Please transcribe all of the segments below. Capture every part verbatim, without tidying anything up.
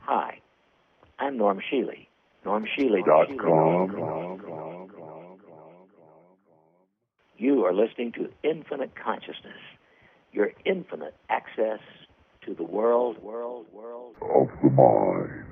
Hi, I'm Norm Shealy. Norm Shealy dot com. You are listening to Infinite Consciousness, your infinite access to the world, world, world of the mind.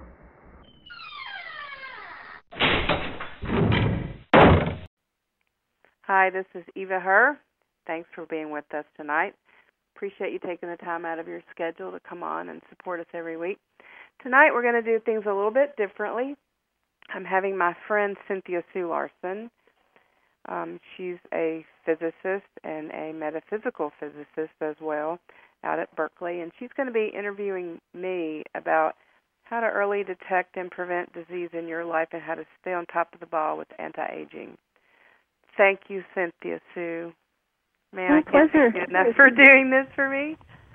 Hi, this is Eva Herr. Thanks for being with us tonight. Appreciate you taking the time out of your schedule to come on and support us every week. Tonight we're going to do things a little bit differently. I'm having my friend Cynthia Sue Larson. Um, she's a physicist and a metaphysical physicist as well out at Berkeley, and she's going to be interviewing me about how to early detect and prevent disease in your life and how to stay on top of the ball with anti-aging. Thank you, Cynthia Sue. Man, My I can't pleasure. thank you enough for doing this for me.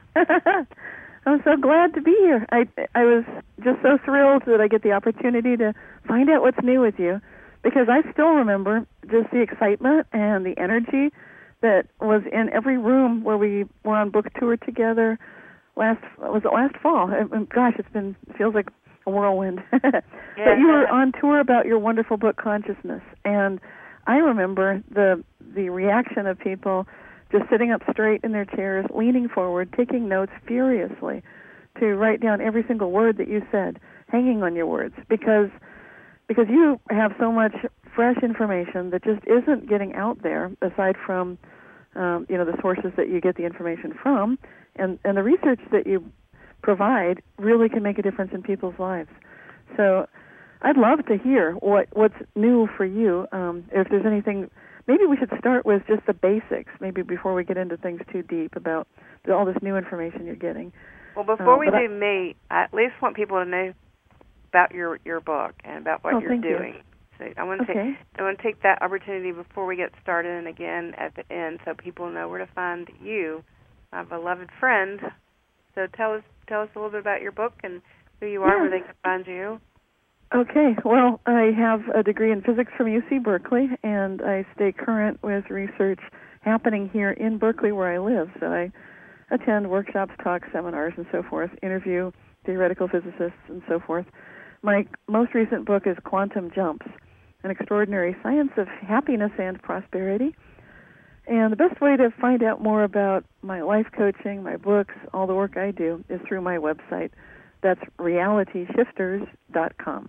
I'm so glad to be here. I I was just so thrilled that I get the opportunity to find out what's new with you, because I still remember just the excitement and the energy that was in every room where we were on book tour together last was it last fall. And gosh, it's been feels like a whirlwind. Yeah. But you were on tour about your wonderful book Consciousness, and I remember the the reaction of people just sitting up straight in their chairs, leaning forward, taking notes furiously to write down every single word that you said, hanging on your words, because because you have so much fresh information that just isn't getting out there, aside from um, you know the sources that you get the information from, and, and the research that you provide really can make a difference in people's lives. So I'd love to hear what, what's new for you. Um, if there's anything, maybe we should start with just the basics, maybe before we get into things too deep about all this new information you're getting. Well, before uh, we do I, me, I at least want people to know about your, your book and about what oh, you're thank doing. You. So I want to okay. take I want to take that opportunity before we get started, and again at the end, so people know where to find you, my beloved friend. So tell us tell us a little bit about your book and who you are, yeah. where they can find you. Okay, well, I have a degree in physics from U C Berkeley, and I stay current with research happening here in Berkeley where I live. So I attend workshops, talks, seminars, and so forth, interview theoretical physicists, and so forth. My most recent book is Quantum Jumps, an extraordinary science of happiness and prosperity. And the best way to find out more about my life coaching, my books, all the work I do is through my website. That's reality shifters dot com.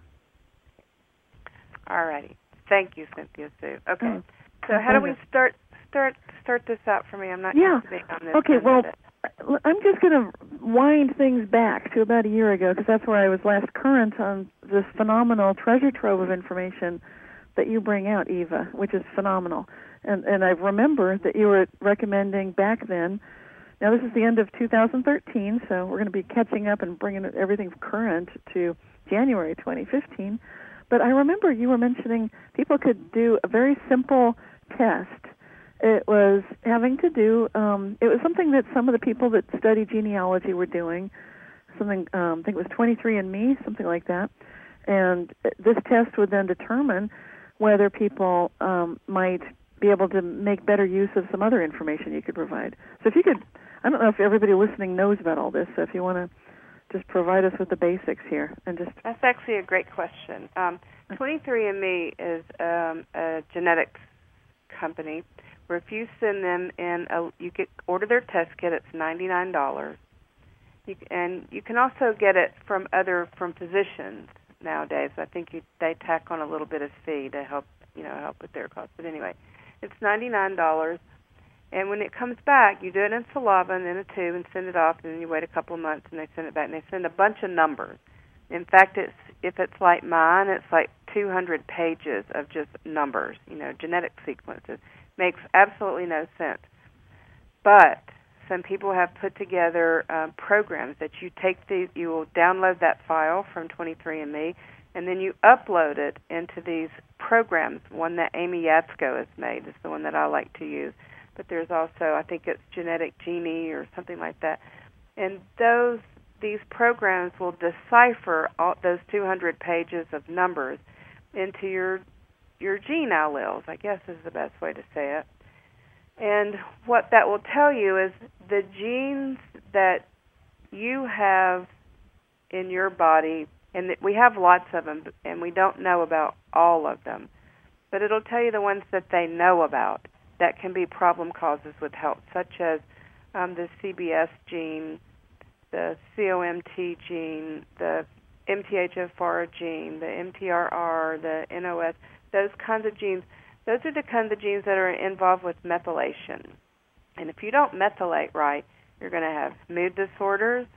All righty. Thank you, Cynthia Sue. Okay. Oh, so how do we start start start this out for me? I'm not yeah. used to being on this. Okay, well, I'm just going to wind things back to about a year ago, because that's where I was last current on this phenomenal treasure trove of information that you bring out, Eva, which is phenomenal. And and I remember that you were recommending back then. Now, this is the end of two thousand thirteen, so we're going to be catching up and bringing everything current to January twenty fifteen. But I remember you were mentioning people could do a very simple test. It was having to do, um, it was something that some of the people that study genealogy were doing, something, um, I think it was twenty-three and me, something like that. And this test would then determine whether people um, might be able to make better use of some other information you could provide. So if you could, I don't know if everybody listening knows about all this, so if you want to just provide us with the basics here. and just That's actually a great question. Um, twenty-three and me is um, a genetics company where if you send them in, a, you get order their test kit, it's ninety-nine dollars. You, and you can also get it from other, from physicians nowadays. I think you, they tack on a little bit of fee to help, you know, help with their costs. But anyway, it's ninety-nine dollars. And when it comes back, you do it in saliva and in a tube and send it off, and then you wait a couple of months and they send it back, and they send a bunch of numbers. In fact, it's if it's like mine, it's like two hundred pages of just numbers, you know, genetic sequences. Makes absolutely no sense. But some people have put together um, programs that you take these, you will download that file from twenty-three and me, and then you upload it into these programs. One that Amy Yatsko has made is the one that I like to use. But there's also, I think it's Genetic Genie or something like that. And those these programs will decipher all those two hundred pages of numbers into your your gene alleles, I guess is the best way to say it. And what that will tell you is the genes that you have in your body, and we have lots of them, and we don't know about all of them, but it'll tell you the ones that they know about that can be problem causes with health, such as um, the C B S gene, the C O M T gene, the M T H F R gene, the M T R R, the N O S, those kinds of genes. Those are the kinds of genes that are involved with methylation. And if you don't methylate right, you're going to have mood disorders,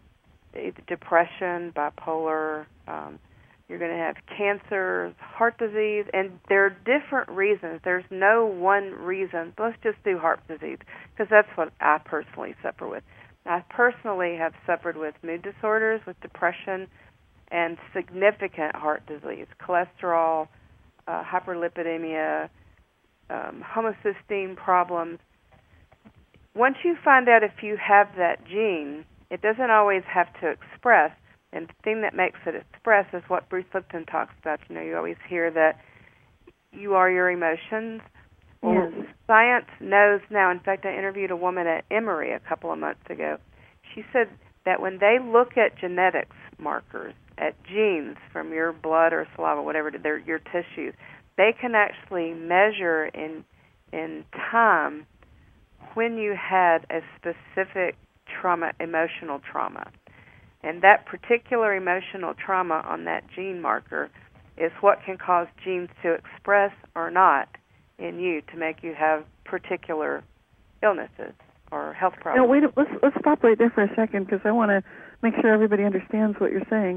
depression, bipolar, um, you're going to have cancer, heart disease, and there are different reasons. There's no one reason. Let's just do heart disease, because that's what I personally suffer with. I personally have suffered with mood disorders, with depression, and significant heart disease, cholesterol, uh, hyperlipidemia, um, homocysteine problems. Once you find out if you have that gene, it doesn't always have to express, and the thing that makes it express is what Bruce Lipton talks about. You know, you always hear that you are your emotions. Well, yes. Science knows now. In fact, I interviewed a woman at Emory a couple of months ago. She said that when they look at genetics markers, at genes from your blood or saliva, whatever, their, your tissues, they can actually measure in in time when you had a specific trauma, emotional trauma. And that particular emotional trauma on that gene marker is what can cause genes to express or not in you to make you have particular illnesses or health problems. No, wait, let's, let's stop right there for a second, because I want to make sure everybody understands what you're saying.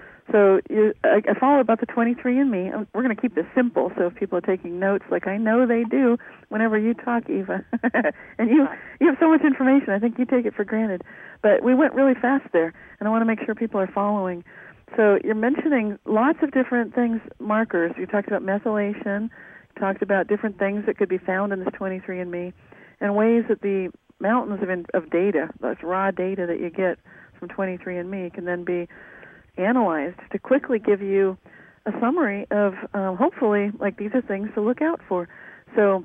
So you, I, I follow about the twenty-three and me. We're going to keep this simple, so if people are taking notes, like I know they do whenever you talk, Eva. And you you have so much information, I think you take it for granted. But we went really fast there, and I want to make sure people are following. So you're mentioning lots of different things, markers. You talked about methylation, you talked about different things that could be found in this twenty-three and me, and ways that the mountains of, in, of data, those raw data that you get from twenty-three and me, can then be analyzed to quickly give you a summary of, uh, hopefully, like these are things to look out for. So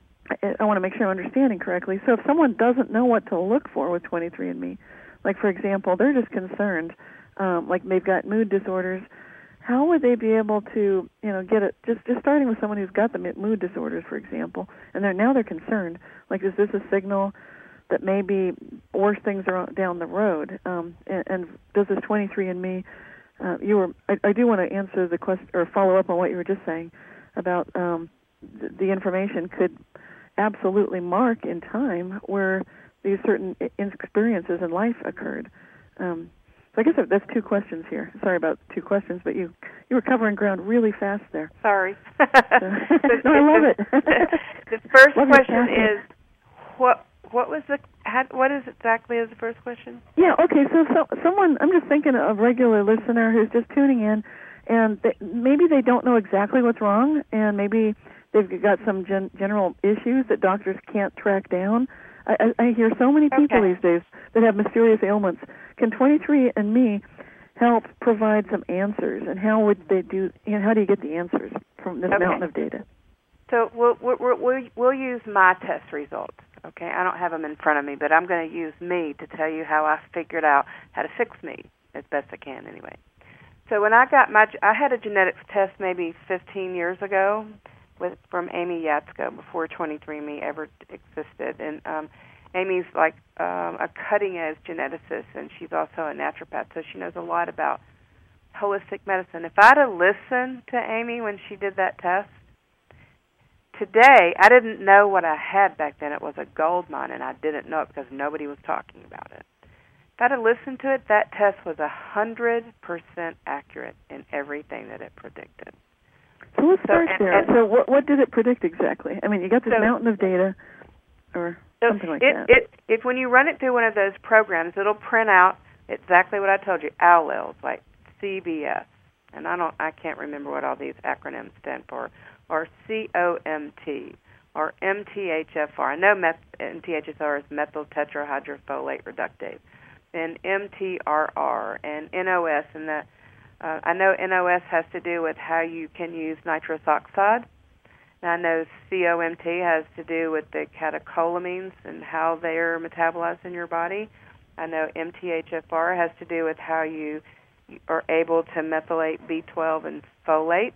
I, I want to make sure I'm understanding correctly. So if someone doesn't know what to look for with twenty-three and me, like, for example, they're just concerned, um, like they've got mood disorders, how would they be able to, you know, get it, just, just starting with someone who's got the mood disorders, for example, and they're now they're concerned, like, is this a signal that maybe worse things are down the road? Um, and, and does this twenty-three and me, uh, you were, I, I do want to answer the question, or follow up on what you were just saying about um, the, the information could absolutely mark in time where these certain experiences in life occurred. Um, so I guess that's two questions here. Sorry about two questions, but you you were covering ground really fast there. Sorry. So, no, I love it. The first love question is, what what was the how, what is exactly is the first question? Yeah. Okay. So, so someone, I'm just thinking of a regular listener who's just tuning in, and they, maybe they don't know exactly what's wrong, and maybe they've got some gen, general issues that doctors can't track down. I, I hear so many people okay. these days that have mysterious ailments. Can twenty-three and me help provide some answers, and how would they do? You know, how do you get the answers from this okay. mountain of data? So we'll, we'll we'll we'll use my test results. Okay, I don't have them in front of me, but I'm going to use me to tell you how I figured out how to fix me as best I can, anyway. So when I got my, I had a genetics test maybe fifteen years ago with from Amy Yatsko before twenty-three and me ever existed, and um, Amy's like um, a cutting-edge geneticist, and she's also a naturopath, so she knows a lot about holistic medicine. If I'd have listened to Amy when she did that test, today, I didn't know what I had back then. It was a gold mine, and I didn't know it because nobody was talking about it. If I'd have listened to it, that test was one hundred percent accurate in everything that it predicted. So let's start so, and, there. And, so what, what did it predict exactly? I mean, you got this so, mountain of data, or so something like it, that. It, if when you run it through one of those programs, it'll print out exactly what I told you, alleles, like C B S, and I don't, I can't remember what all these acronyms stand for, or C O M T, or M T H F R. I know meth- M T H F R is methyl tetrahydrofolate reductase, and M T R R, and N O S, and the Uh, I know N O S has to do with how you can use nitrous oxide. And I know C O M T has to do with the catecholamines and how they're metabolized in your body. I know M T H F R has to do with how you are able to methylate B twelve and folate.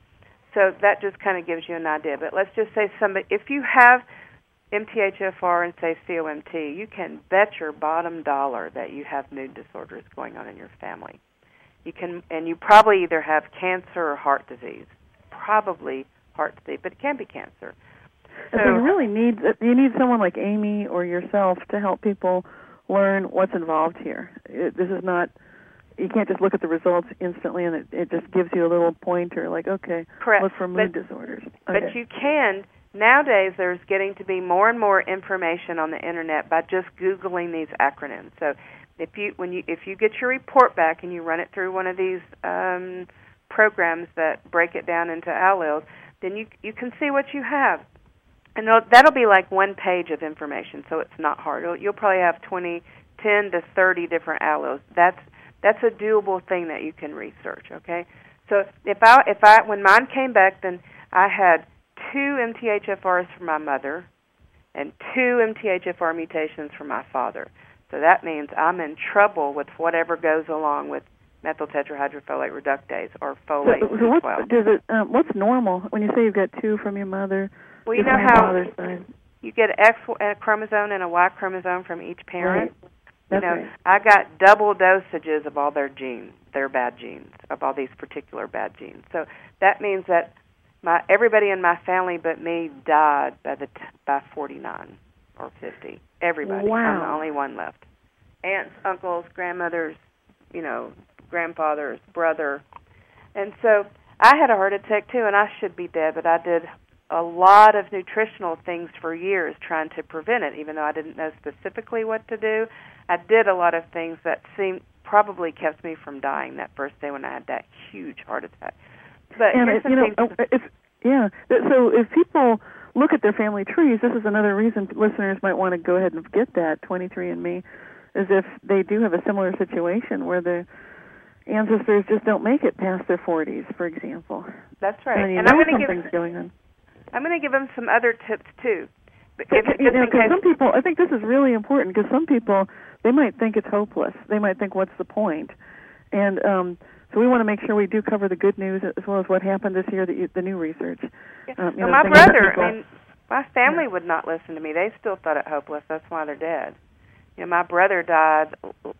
So that just kind of gives you an idea. But let's just say somebody, if you have M T H F R and say C O M T, you can bet your bottom dollar that you have mood disorders going on in your family. You can, and you probably either have cancer or heart disease. Probably heart disease, but it can be cancer. So, so you really need you need someone like Amy or yourself to help people learn what's involved here. It, this is not. You can't just look at the results instantly and it, it just gives you a little pointer like, okay, correct. Look for mood but, disorders. Okay. But you can, nowadays there's getting to be more and more information on the Internet by just Googling these acronyms. So if you when you if you get your report back and you run it through one of these um, programs that break it down into alleles, then you you can see what you have. And that'll be like one page of information, so it's not hard. You'll, you'll probably have twenty, ten to thirty different alleles. That's That's a doable thing that you can research, okay? So if I, if I, when mine came back, then I had two M T H F Rs from my mother and two M T H F R mutations from my father. So that means I'm in trouble with whatever goes along with methyl tetrahydrofolate reductase or folate. So, so what does it? Um, what's normal when you say you've got two from your mother? Well, you know how you get an X a chromosome and a Y chromosome from each parent. Right. You know, right. I got double dosages of all their genes, their bad genes, of all these particular bad genes. So that means that my everybody in my family but me died by the t- by forty-nine or fifty. Everybody. Wow. I'm the only one left. Aunts, uncles, grandmothers, you know, grandfathers, brother. And so I had a heart attack too, and I should be dead, but I did a lot of nutritional things for years trying to prevent it, even though I didn't know specifically what to do. I did a lot of things that seemed probably kept me from dying that first day when I had that huge heart attack. But and here's it, you know, things if, yeah. So if people look at their family trees, this is another reason listeners might want to go ahead and get that twenty-three and me, is if they do have a similar situation where the ancestors just don't make it past their forties, for example. That's right. And, you and know I'm going to something's give going on. I'm going to give them some other tips too. If, you know, because some people, I think this is really important because some people, they might think it's hopeless. They might think, what's the point? And um, so we want to make sure we do cover the good news as well as what happened this year, the, the new research. Yeah. Um, you well, know, my brother, people, I mean, my family yeah. would not listen to me. They still thought it hopeless. That's why they're dead. You know, my brother died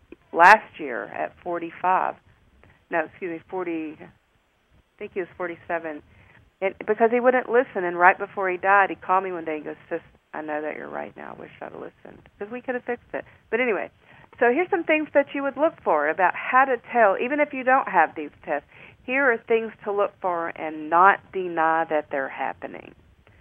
last year at forty-five. No, excuse me, forty. I think he was forty-seven. And because he wouldn't listen, and right before he died, he called me one day and goes, "Sis, I know that you're right now. I wish I'd have listened." Because we could have fixed it. But anyway, so here's some things that you would look for about how to tell, even if you don't have these tests. Here are things to look for and not deny that they're happening.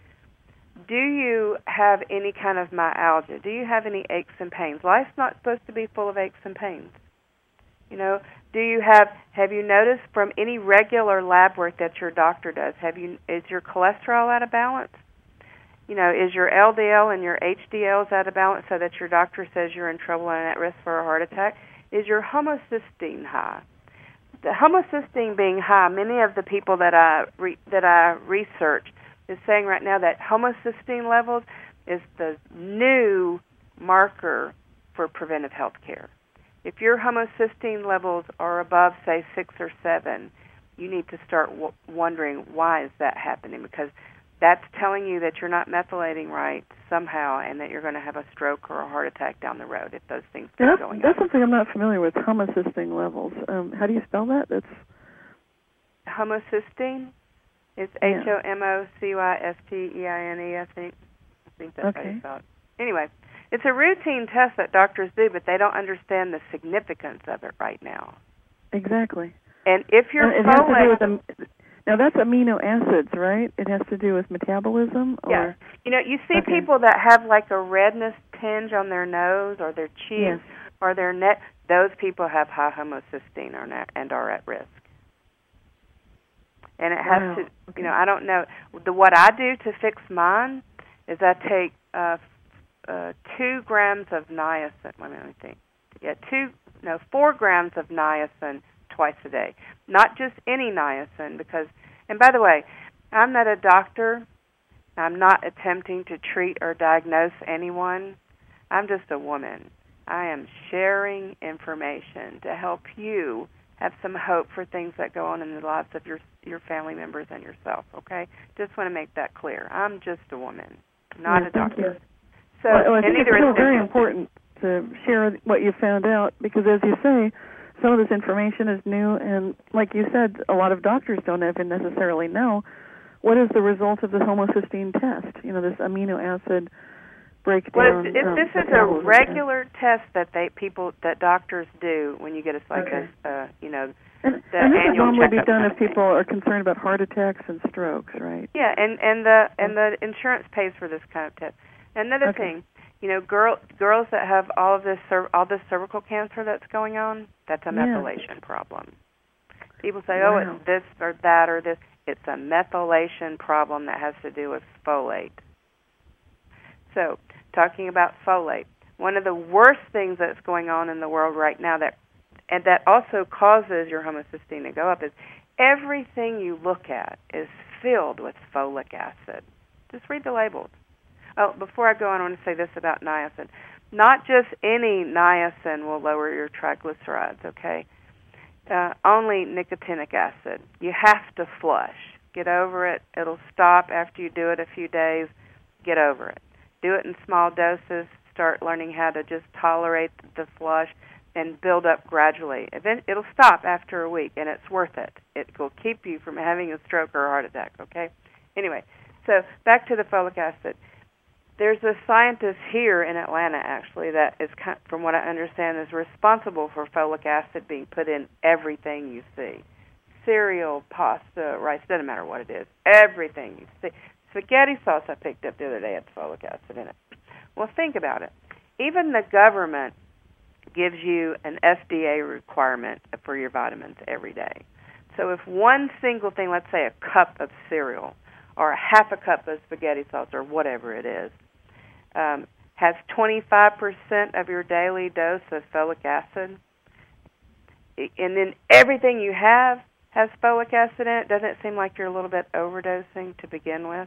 Do you have any kind of myalgia? Do you have any aches and pains? Life's not supposed to be full of aches and pains. You know, do you have, have you noticed from any regular lab work that your doctor does, have you, is your cholesterol out of balance? You know, is your L D L and your H D Ls out of balance so that your doctor says you're in trouble and at risk for a heart attack? Is your homocysteine high? The homocysteine being high, many of the people that I re, that I research is saying right now that homocysteine levels is the new marker for preventive health care. If your homocysteine levels are above, say, six or seven, you need to start w- wondering why is that happening, because that's telling you that you're not methylating right somehow and that you're going to have a stroke or a heart attack down the road if those things keep that's, going That's on. something I'm not familiar with, homocysteine levels. Um, how do you spell that? That's homocysteine? It's yeah. H O M O C Y S T E I N E, I think. I think that's okay. how you spell it. Anyway, it's a routine test that doctors do, but they don't understand the significance of it right now. Exactly. And if you're and it has to do with am- now that's amino acids, right? It has to do with metabolism? Or? Yes. You know, you see okay. people that have like a redness tinge on their nose or their cheeks yes. or their neck. Those people have high homocysteine or not, and are at risk. And it has wow. to, okay. you know, I don't know. The, what I do to fix mine is I take uh, uh, two grams of niacin. Wait a minute, let me think. Yeah, two, no, four grams of niacin twice a day. Not just any niacin, because, and by the way, I'm not a doctor. I'm not attempting to treat or diagnose anyone. I'm just a woman. I am sharing information to help you have some hope for things that go on in the lives of your your family members and yourself. Okay, just want to make that clear. I'm just a woman, not yeah, a doctor. You. So, well, I think and it's still very important to share what you found out because, as you say, some of this information is new, and like you said, a lot of doctors don't even necessarily know what is the result of the homocysteine test. You know, this amino acid breakdown. Well, if, if um, this is a regular test that they people that doctors do when you get a like okay. a uh, you know and, the and this would annual normally be checkup done kind if of people thing. are concerned about heart attacks and strokes, right? Yeah, and and the and the insurance pays for this kind of test. Another okay. thing, you know, girl girls that have all of this all this cervical cancer that's going on, that's a yeah. methylation problem. People say, wow. oh, it's this or that or this. It's a methylation problem that has to do with folate. So, talking about folate, one of the worst things that's going on in the world right now that and that also causes your homocysteine to go up is everything you look at is filled with folic acid. Just read the labels. Oh, before I go on, I want to say this about niacin. Not just any niacin will lower your triglycerides, okay? Uh, only nicotinic acid. You have to flush. Get over it. It'll stop after you do it a few days. Get over it. Do it in small doses. Start learning how to just tolerate the flush and build up gradually. Then it'll stop after a week, and it's worth it. It will keep you from having a stroke or a heart attack, okay? Anyway, so back to the folic acid. There's a scientist here in Atlanta, actually, that is, from what I understand, is responsible for folic acid being put in everything you see. Cereal, pasta, rice, doesn't matter what it is. Everything you see. Spaghetti sauce I picked up the other day had folic acid in it. Well, think about it. Even the government gives you an F D A requirement for your vitamins every day. So if one single thing, let's say a cup of cereal or a half a cup of spaghetti sauce or whatever it is, um, has twenty-five percent of your daily dose of folic acid, and then everything you have has folic acid in it, doesn't it seem like you're a little bit overdosing to begin with?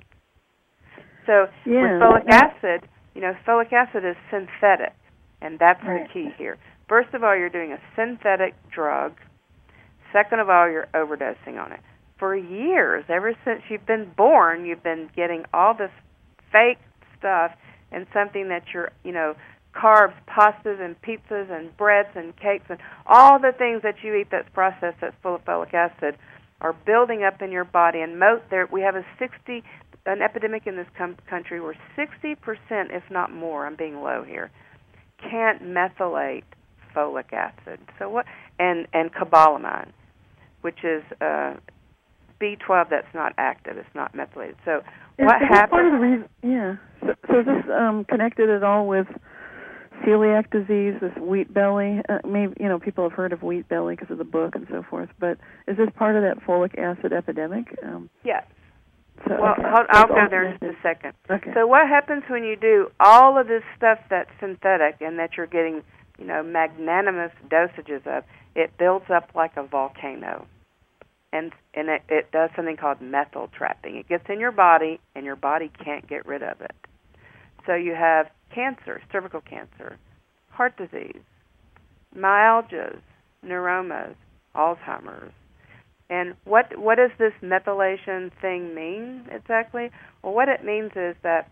So yeah. with folic acid, you know, folic acid is synthetic, and that's right. the key here. First of all, you're doing a synthetic drug. Second of all, you're overdosing on it. For years, ever since you've been born, you've been getting all this fake stuff and something that you're, you know, carbs, pastas, and pizzas, and breads, and cakes, and all the things that you eat that's processed that's full of folic acid are building up in your body. And mo- there, we have a sixty, an epidemic in this com- country where sixty percent, if not more, I'm being low here, can't methylate folic acid. So what? And and cobalamin, which is uh, B twelve that's not active, it's not methylated. So is, what is happens? Part of the reason, yeah. So, so is this um, connected at all with celiac disease, this wheat belly? Uh, maybe you know people have heard of wheat belly because of the book and so forth. But is this part of that folic acid epidemic? Um, yes. So, well, okay. hold, so I'll go there in just a second. Okay. So what happens when you do all of this stuff that's synthetic and that you're getting, you know, magnanimous dosages of? It builds up like a volcano, and and it, it does something called methyl trapping. It gets in your body, and your body can't get rid of it. So you have cancer, cervical cancer, heart disease, myalgias, neuromas, Alzheimer's. And what what does this methylation thing mean exactly? Well, what it means is that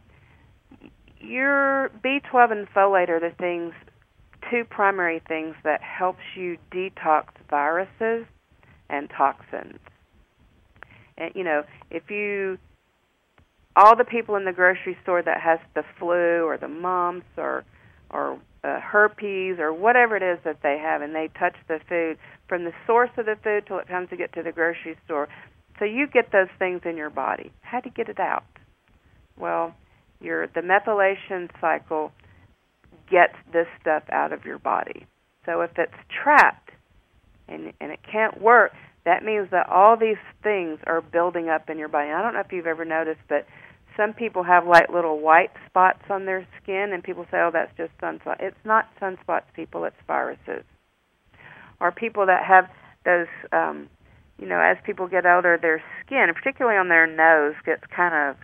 your B twelve and folate are the things, two primary things that helps you detox viruses and toxins. And, you know, if you, all the people in the grocery store that has the flu or the mumps or or uh, herpes or whatever it is that they have, and they touch the food, from the source of the food till it comes to get to the grocery store. So you get those things in your body. How do you get it out? Well, your the methylation cycle gets this stuff out of your body. So if it's trapped and and it can't work, that means that all these things are building up in your body. I don't know if you've ever noticed, but some people have like little white spots on their skin, and people say, oh, that's just sunspots. It's not sunspots, people. It's viruses. Or people that have those, um, you know, as people get older, their skin, particularly on their nose, gets kind of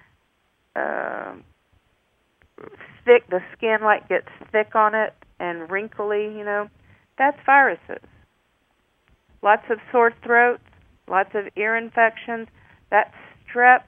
uh, thick. The skin like gets thick on it and wrinkly, you know. That's viruses. lots of sore throats, lots of ear infections. That's strep.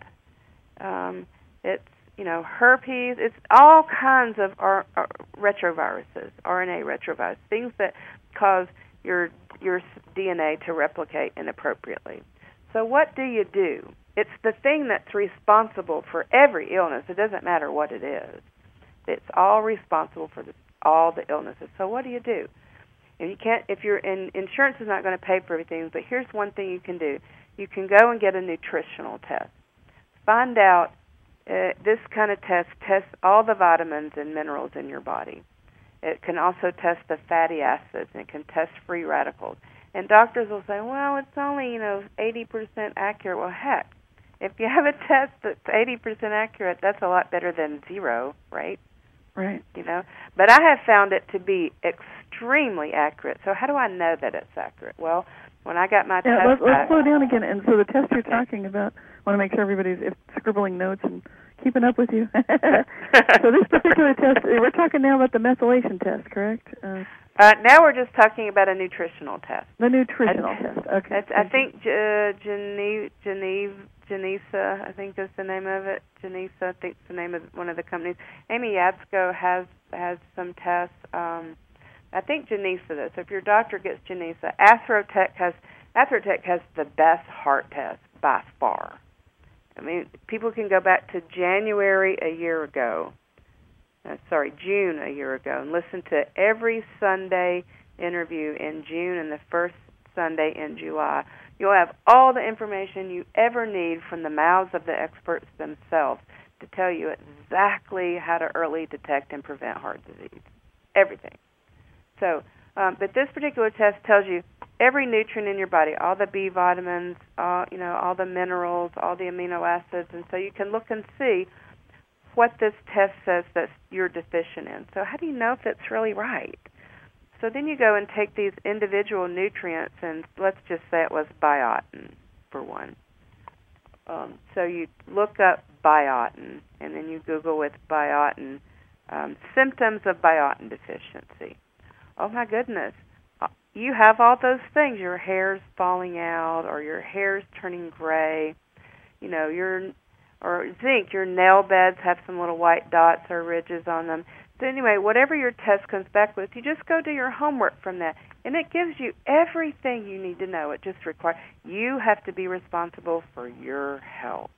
Um, it's, you know, herpes. It's all kinds of R- R- retroviruses, R N A retroviruses, things that cause your your D N A to replicate inappropriately. So what do you do? It's the thing that's responsible for every illness. It doesn't matter what it is. It's all responsible for the, all the illnesses. So what do you do? And you can't, if you're in, insurance is not going to pay for everything, but here's one thing you can do. You can go and get a nutritional test. Find out, uh, this kind of test tests all the vitamins and minerals in your body. It can also test the fatty acids, and it can test free radicals. And doctors will say, well, it's only, you know, eighty percent accurate. Well, heck, if you have a test that's eighty percent accurate, that's a lot better than zero, right? Right. You know, but I have found it to be extremely accurate. So how do I know that it's accurate? Well, when I got my yeah, test let's, let's back, slow down again. And so the test you're talking about, I want to make sure everybody's if scribbling notes and keeping up with you. So this particular test, we're talking now about the methylation test, correct? Uh, uh, now we're just talking about a nutritional test. The nutritional I, test. Okay. I think uh, Geneve, Geneve, Genesa, I think is the name of it. Genesa, I think is the name of one of the companies. Amy Yatsko has has some tests. Um, I think Genesa does. So if your doctor gets Genesa, Atherotech has Atherotech has the best heart test by far. I mean, people can go back to January a year ago. Uh, sorry, June a year ago, and listen to every Sunday interview in June and the first Sunday in July. You'll have all the information you ever need from the mouths of the experts themselves to tell you exactly how to early detect and prevent heart disease. Everything. So, um, but this particular test tells you every nutrient in your body, all the B vitamins, all, you know, all the minerals, all the amino acids, and so you can look and see what this test says that you're deficient in. So how do you know if it's really right? So then you go and take these individual nutrients, and let's just say it was biotin, for one. Um, so you look up biotin, and then you Google with biotin, um, symptoms of biotin deficiency. Oh, my goodness. You have all those things. Your hair's falling out, or your hair's turning gray. You know, your or zinc, your nail beds have some little white dots or ridges on them. So anyway, whatever your test comes back with, you just go do your homework from that. And it gives you everything you need to know. It just requires, you have to be responsible for your health.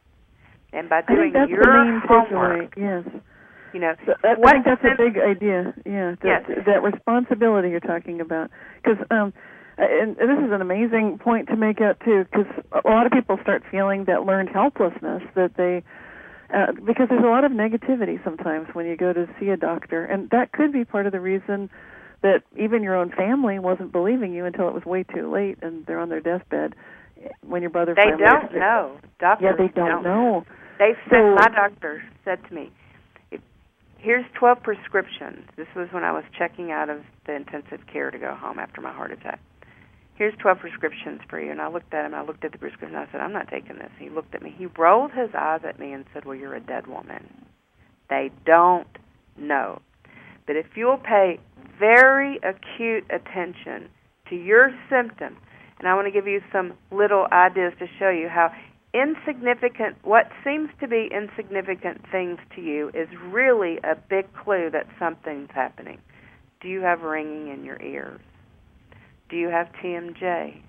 And by doing I think that's your the main homework, takeaway. Yes. You know, so I what think that's sen- a big idea. Yeah, that, yes. that responsibility you're talking about. Because um, and this is an amazing point to make out too. Because a lot of people start feeling that learned helplessness that they, uh, because there's a lot of negativity sometimes when you go to see a doctor, and that could be part of the reason that even your own family wasn't believing you until it was way too late, and they're on their deathbed when your brother. They finally don't know. Doctors yeah, they don't, don't know. They said, so, my doctor said to me, here's twelve prescriptions. This was when I was checking out of the intensive care to go home after my heart attack. Here's twelve prescriptions for you. And I looked at him. I looked at the prescription. I said, I'm not taking this. He looked at me. He rolled his eyes at me and said, well, you're a dead woman. They don't know. But if you'll pay very acute attention to your symptoms, and I want to give you some little ideas to show you how insignificant, what seems to be insignificant things to you is really a big clue that something's happening. Do you have ringing in your ears? Do you have T M J?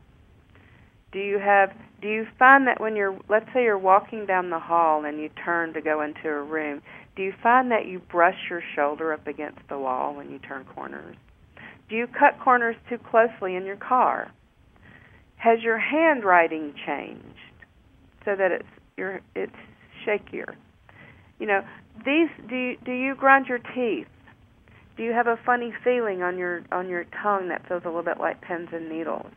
Do you have, do you find that when you're, let's say you're walking down the hall and you turn to go into a room, do you find that you brush your shoulder up against the wall when you turn corners? Do you cut corners too closely in your car? Has your handwriting changed so that it's you're, it's shakier? You know, these, do you, do you grind your teeth? Do you have a funny feeling on your on your tongue that feels a little bit like pins and needles?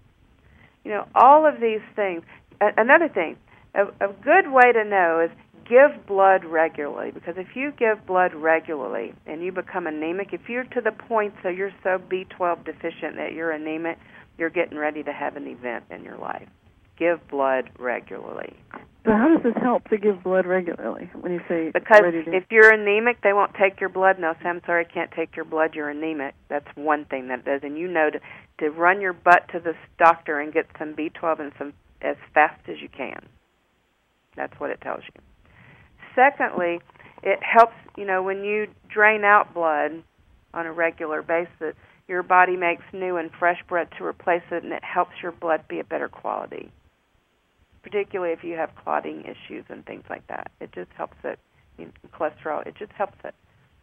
You know, all of these things. A- another thing, a, a good way to know is give blood regularly, because if you give blood regularly and you become anemic, if you're to the point so you're so B twelve deficient that you're anemic, you're getting ready to have an event in your life. give blood regularly. So how does this help to give blood regularly when you say Because ready to... if you're anemic, they won't take your blood. No, say, I'm sorry, I can't take your blood. You're anemic. That's one thing that it does. And you know to, to run your butt to the doctor and get some B twelve and some as fast as you can. That's what it tells you. Secondly, it helps, you know, when you drain out blood on a regular basis, your body makes new and fresh blood to replace it, and it helps your blood be a better quality, particularly if you have clotting issues and things like that. It just helps it, you know, cholesterol, it just helps it.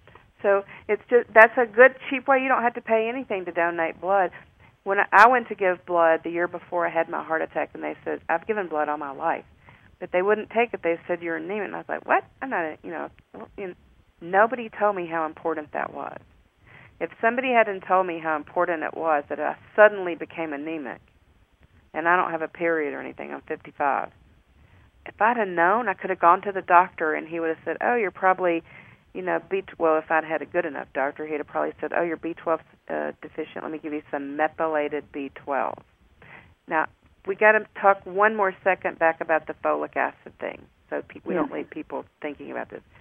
So it's just that's a good, cheap way. You don't have to pay anything to donate blood. When I went to give blood the year before I had my heart attack, and they said, I've given blood all my life, but they wouldn't take it. They said, you're anemic. And I was like, what? I'm not, a, you know, well, you know, nobody told me how important that was. If somebody hadn't told me how important it was that I suddenly became anemic, and I don't have a period or anything, I'm fifty-five. If I'd have known, I could have gone to the doctor, and he would have said, oh, you're probably, you know, B twelve. Well, if I'd had a good enough doctor, he'd have probably said, oh, you're B twelve uh, deficient. Let me give you some methylated B twelve. Now, we got to talk one more second back about the folic acid thing, so pe- we yeah. don't leave people thinking about this.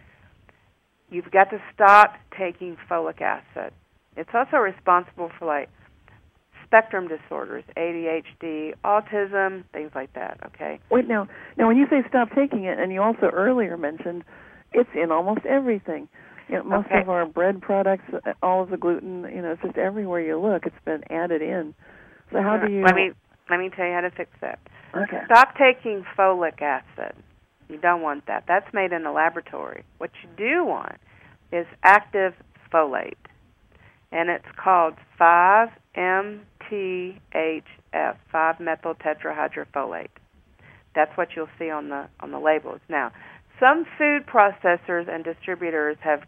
You've got to stop taking folic acid. It's also responsible for, like, spectrum disorders, A D H D, autism, things like that, okay? Wait, now, now when you say stop taking it, and you also earlier mentioned it's in almost everything. You know, most okay. of our bread products, all of the gluten, you know, it's just everywhere you look, it's been added in. So how do you... Let me, let me tell you how to fix that. Okay. Stop taking folic acid. You don't want that. That's made in a laboratory. What you do want is active folate, and it's called five M T H F, five methyl tetrahydrofolate. That's what you'll see on the on the labels. Now, some food processors and distributors have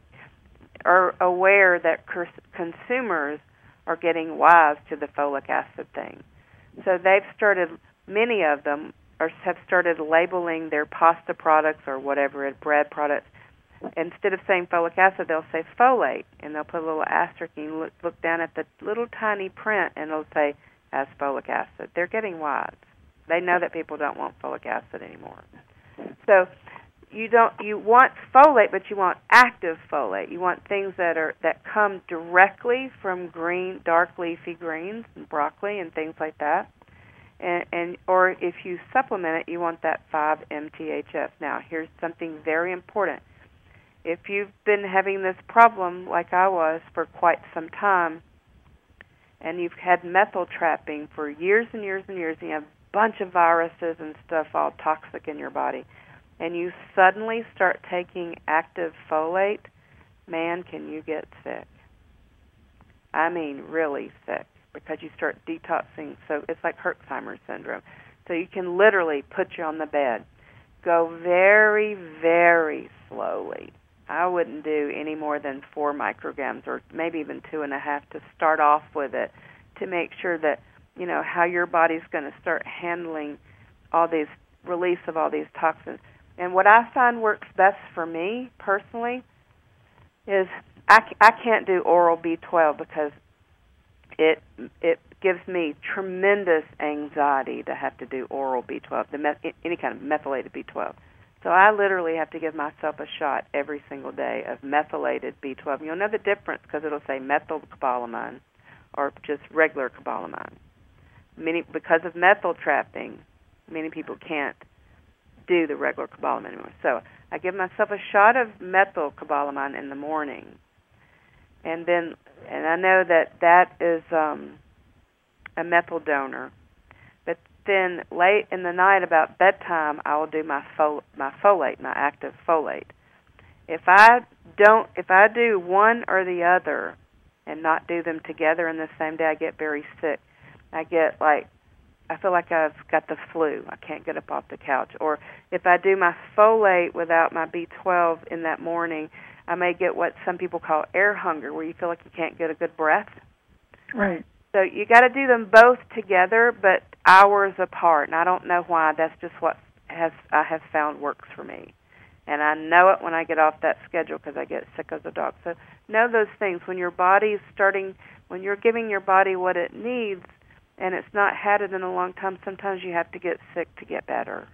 are aware that cur- consumers are getting wise to the folic acid thing. So they've started, many of them are, have started labeling their pasta products or whatever, bread products. Instead of saying folic acid, they'll say folate, and they'll put a little asterisk, and you look, look down at the little tiny print, and it'll say, has folic acid. They're getting wise. They know that people don't want folic acid anymore. So you don't you want folate, but you want active folate. You want things that are that come directly from green, dark leafy greens, and broccoli, and things like that. And, and or if you supplement it, you want that five M T H F. Now, here's something very important. If you've been having this problem, like I was, for quite some time, and you've had methyl trapping for years and years and years, and you have a bunch of viruses and stuff all toxic in your body, and you suddenly start taking active folate, man, can you get sick. I mean really sick, because you start detoxing. So it's like Herxheimer syndrome. So you can literally put you on the bed. Go very, very slowly. I wouldn't do any more than four micrograms, or maybe even two and a half, to start off with it, to make sure that, you know, how your body's going to start handling all these, release of all these toxins. And what I find works best for me, personally, is I, I can't do oral B twelve because it it gives me tremendous anxiety to have to do oral B twelve, the meth, any kind of methylated B twelve. So I literally have to give myself a shot every single day of methylated B twelve. You'll know the difference because it'll say methylcobalamin or just regular cobalamin. Many, because of methyl trapping, many people can't do the regular cobalamin anymore. So I give myself a shot of methylcobalamin in the morning, and then, and I know that that is um, a methyl donor. But then late in the night, about bedtime, I will do my fol- my folate, my active folate. If I don't, if I do one or the other, and not do them together in the same day, I get very sick. I get like, I feel like I've got the flu. I can't get up off the couch. Or if I do my folate without my B twelve in that morning, I may get what some people call air hunger, where you feel like you can't get a good breath. Right. So you got to do them both together, but hours apart. And I don't know why. That's just what has I have found works for me. And I know it when I get off that schedule because I get sick as a dog. So know those things. When your body's starting, when you're giving your body what it needs, and it's not had it in a long time, sometimes you have to get sick to get better.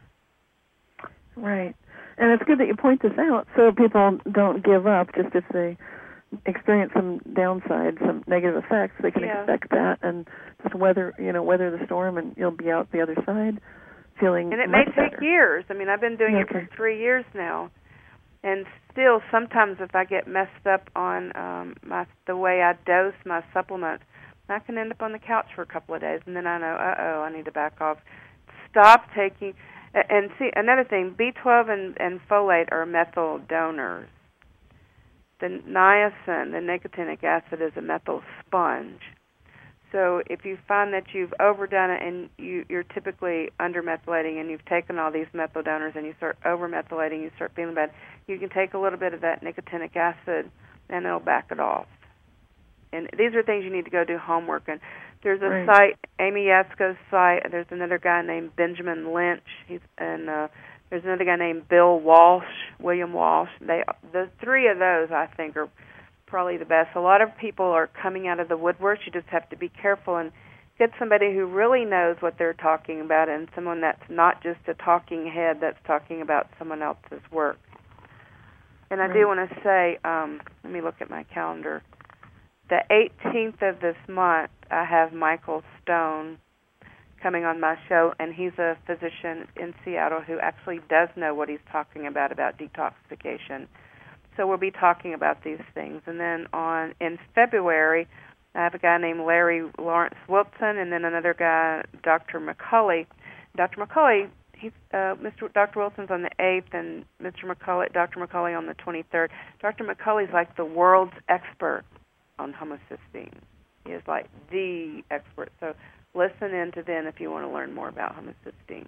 Right. And it's good that you point this out so people don't give up just if they experience some downside, some negative effects. They can yeah. expect that and just weather, you know, weather the storm, and you'll be out the other side feeling And it much may better. take years. I mean, I've been doing okay. it for three years now. And still, sometimes if I get messed up on um, my the way I dose my supplements, I can end up on the couch for a couple of days, and then I know, uh-oh, I need to back off. Stop taking, and see, another thing, B twelve and, and folate are methyl donors. The niacin, the nicotinic acid, is a methyl sponge. So if you find that you've overdone it and you, you're typically undermethylating and you've taken all these methyl donors and you start overmethylating, you start feeling bad, you can take a little bit of that nicotinic acid and it'll back it off. And these are things you need to go do homework. And there's a right. site, Amy Yasko's site. There's another guy named Benjamin Lynch. He's and uh, there's another guy named Bill Walsh, William Walsh. They the three of those I think are probably the best. A lot of people are coming out of the woodwork. You just have to be careful and get somebody who really knows what they're talking about, and someone that's not just a talking head that's talking about someone else's work. And I right. do want to say, um, let me look at my calendar. The eighteenth of this month, I have Michael Stone coming on my show, and he's a physician in Seattle who actually does know what he's talking about, about detoxification. So we'll be talking about these things. And then on in February, I have a guy named Larry Lawrence Wilson, and then another guy, Doctor McCulley. Doctor McCulley, he's, uh, Mister Doctor Wilson's on the eighth, and Mister McCulley, Doctor McCulley on the twenty-third. Doctor McCulley's like the world's expert on homocysteine. He is like the expert. So listen in to them if you want to learn more about homocysteine.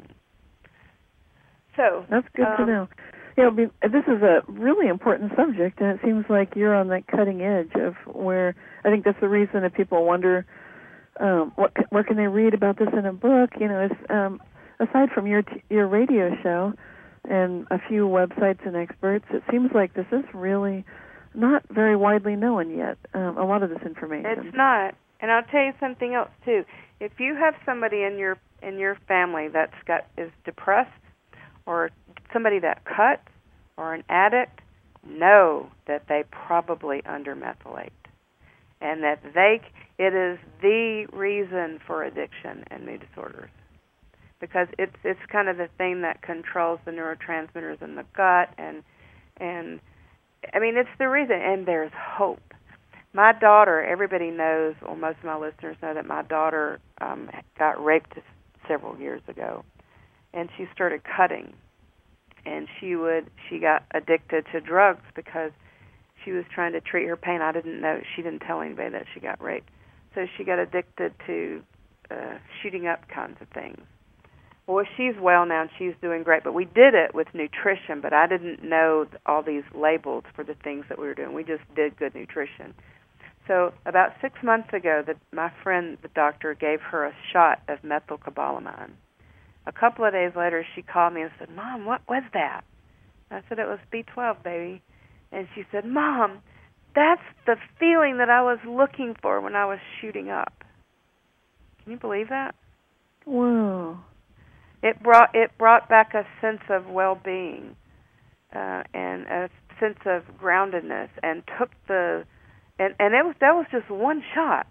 So that's good um, to know. You know, this is a really important subject, and it seems like you're on the cutting edge of where I think that's the reason that people wonder um, what where can they read about this in a book. You know, it's, um, aside from your t- your radio show and a few websites and experts, it seems like this is really not very widely known yet. Um, a lot of this information. It's not, and I'll tell you something else too. If you have somebody in your in your family that's got is depressed, or somebody that cuts, or an addict, know that they probably undermethylate, and that they it is the reason for addiction and mood disorders, because it's it's kind of the thing that controls the neurotransmitters in the gut, and and I mean it's the reason. And there's hope. My daughter, everybody knows, or most of my listeners know, that my daughter um, got raped several years ago, and she started cutting. And she would she got addicted to drugs because she was trying to treat her pain. I didn't know. She didn't tell anybody that she got raped. So she got addicted to uh, shooting up kinds of things. Well, she's well now, and she's doing great. But we did it with nutrition, but I didn't know all these labels for the things that we were doing. We just did good nutrition. So about six months ago, the, my friend, the doctor, gave her a shot of methylcobalamin. A couple of days later, she called me and said, "Mom, what was that?" I said, "It was B twelve, baby." And she said, "Mom, that's the feeling that I was looking for when I was shooting up." Can you believe that? Whoa! It brought it brought back a sense of well-being uh, and a sense of groundedness, and took the and and it was that was just one shot.